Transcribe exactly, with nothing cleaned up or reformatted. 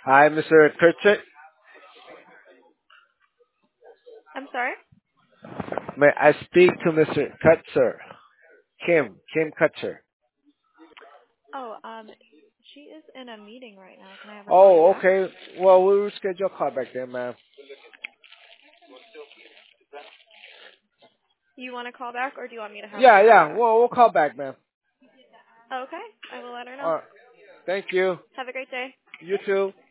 Hi, Mister Kutcher. I'm sorry? May I speak to Mister Kutzer? Kim, Kim Kutzer. Oh, um, she is in a meeting right now. Can I have her call you Oh, back? okay. Well, we'll schedule a call back then, ma'am. You want to call back, or do you want me to have Yeah, her? yeah. Uh... Well, we'll call back, ma'am. Okay, I will let her know. All right. Thank you. Have a great day. You too.